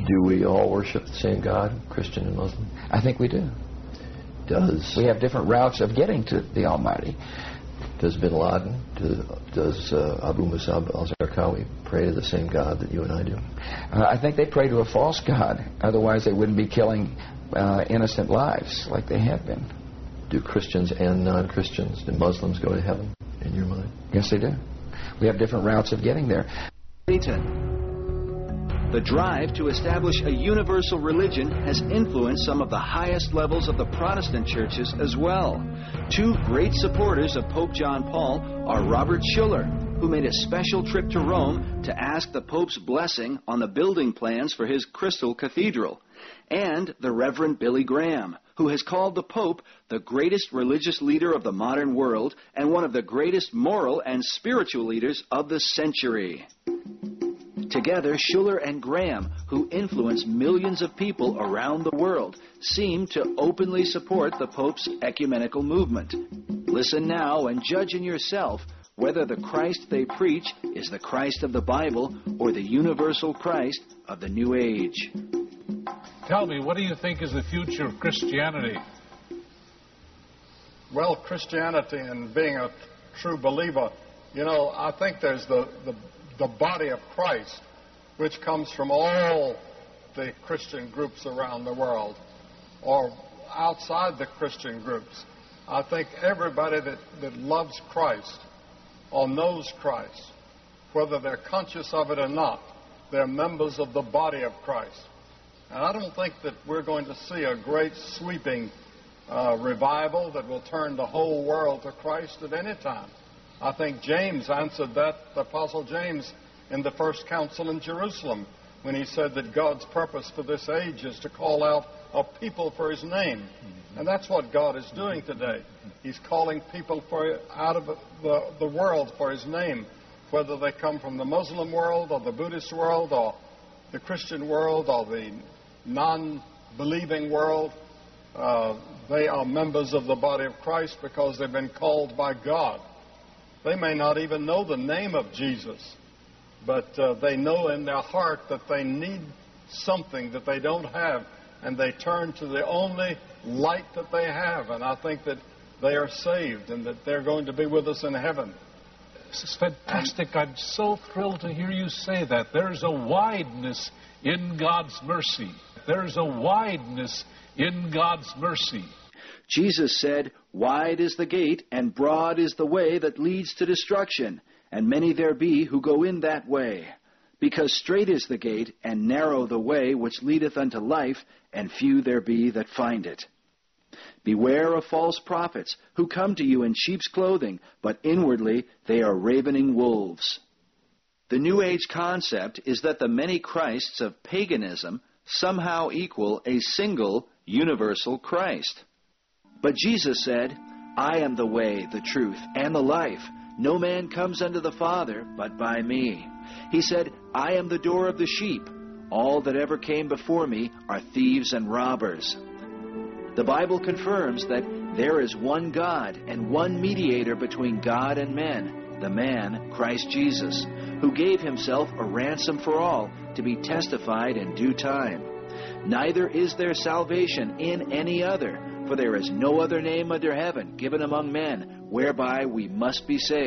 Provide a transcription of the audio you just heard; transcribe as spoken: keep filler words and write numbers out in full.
Do we all worship the same God, Christian and Muslim? I think we do. Does we have different routes of getting to the Almighty? Does Bin Laden, do, does uh, Abu Musab al-Zarqawi pray to the same God that you and I do? Uh, I think they pray to a false God. Otherwise, they wouldn't be killing uh, innocent lives like they have been. Do Christians and non-Christians, do Muslims go to heaven, in your mind? Yes, they do. We have different routes of getting there. Satan. The drive to establish a universal religion has influenced some of the highest levels of the Protestant churches as well. Two great supporters of Pope John Paul are Robert Schuller, who made a special trip to Rome to ask the Pope's blessing on the building plans for his Crystal Cathedral, and the Reverend Billy Graham, who has called the Pope the greatest religious leader of the modern world and one of the greatest moral and spiritual leaders of the century. Together, Schuller and Graham, who influence millions of people around the world, seem to openly support the Pope's ecumenical movement. Listen now and judge in yourself whether the Christ they preach is the Christ of the Bible or the universal Christ of the New Age. Tell me, what do you think is the future of Christianity? Well, Christianity and being a true believer, you know, I think there's the, the, the body of Christ, which comes from all the Christian groups around the world, or outside the Christian groups. I think everybody that, that loves Christ or knows Christ, whether they're conscious of it or not, they're members of the body of Christ. And I don't think that we're going to see a great sweeping uh, revival that will turn the whole world to Christ at any time. I think James answered that, the Apostle James, in the first council in Jerusalem, when he said that God's purpose for this age is to call out a people for his name. And that's what God is doing today. He's calling people for out of the, the world for his name, whether they come from the Muslim world or the Buddhist world or the Christian world or the non-believing world. Uh, they are members of the body of Christ because they've been called by God. They may not even know the name of Jesus, but uh, they know in their heart that they need something that they don't have, and they turn to the only light that they have. And I think that they are saved and that they're going to be with us in heaven. This is fantastic. And I'm so thrilled to hear you say that. There's a wideness in God's mercy. There's a wideness in God's mercy. Jesus said, "Wide is the gate, and broad is the way that leads to destruction, and many there be who go in that way. Because strait is the gate, and narrow the way which leadeth unto life, and few there be that find it. Beware of false prophets, who come to you in sheep's clothing, but inwardly they are ravening wolves." The New Age concept is that the many Christs of paganism somehow equal a single, universal Christ. But Jesus said, "I am the way, the truth, and the life. No man comes unto the Father but by me." He said, "I am the door of the sheep. All that ever came before me are thieves and robbers." The Bible confirms that there is one God and one mediator between God and men, the man, Christ Jesus, who gave himself a ransom for all to be testified in due time. Neither is there salvation in any other, for there is no other name under heaven given among men whereby we must be saved.